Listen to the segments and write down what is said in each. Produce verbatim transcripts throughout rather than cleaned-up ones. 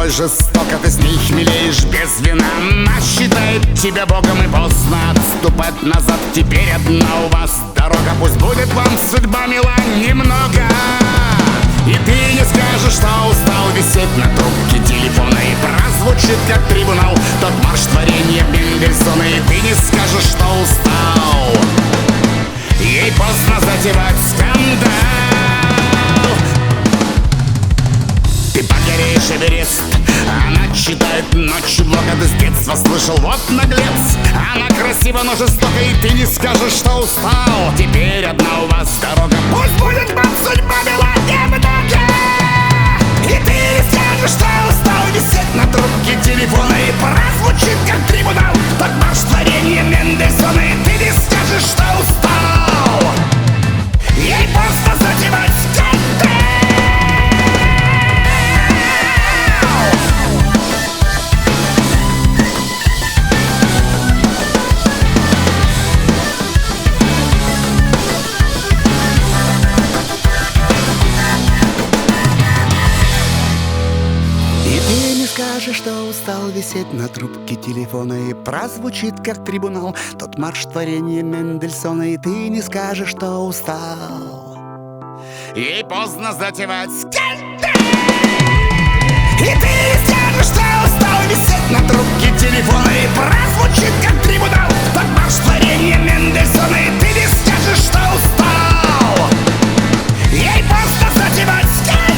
тобой жестоко, ты с ней хмелеешь без вина. Она считает тебя богом, и поздно отступать назад. Теперь одна у вас дорога, пусть будет вам судьба мила немного. И ты не скажешь, что устал висеть на трубке телефона, и прозвучит как трибунал тот марш творения Мендельсона. И ты не скажешь, что устал, ей поздно затевать скандал. Ты покоришь Эверест, она читает ночью блог, а ты с детства слышал, вот наглец. Она красива, но жестока, и ты не скажешь, что устал. Теперь одна у вас дорога, пусть будет вам судьба мила немного. И ты не скажешь, что устал висеть на трубке телефона, и прозвучит как трибунал тот марш творения Мендельсона. И ты не скажешь, что устал, ей просто затевать скандал. Скажешь, что устал висеть на трубке телефона, и прозвучит как трибунал тот марш творения Мендельсона. И ты не скажешь, что устал, ей поздно затевать скандал. И ты не скажешь, что устал висеть на трубке телефона, и прозвучит как трибунал тот марш творения Мендельсона. И ты не скажешь, что устал, ей поздно затевать скандал.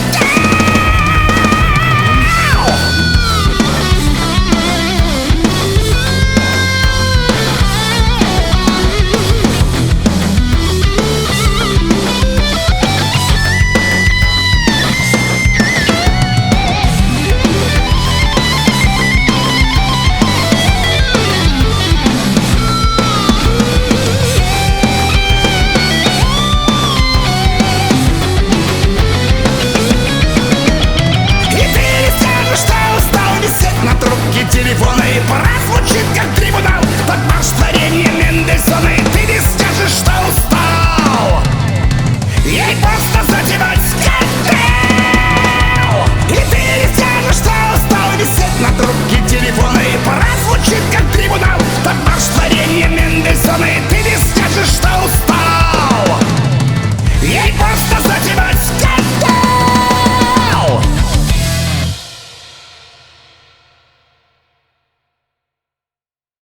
Телефона, и прозвучит как трибунал тот марш творения Мендельсона. И ты не скажешь, что устал, ей просто затевать скандал.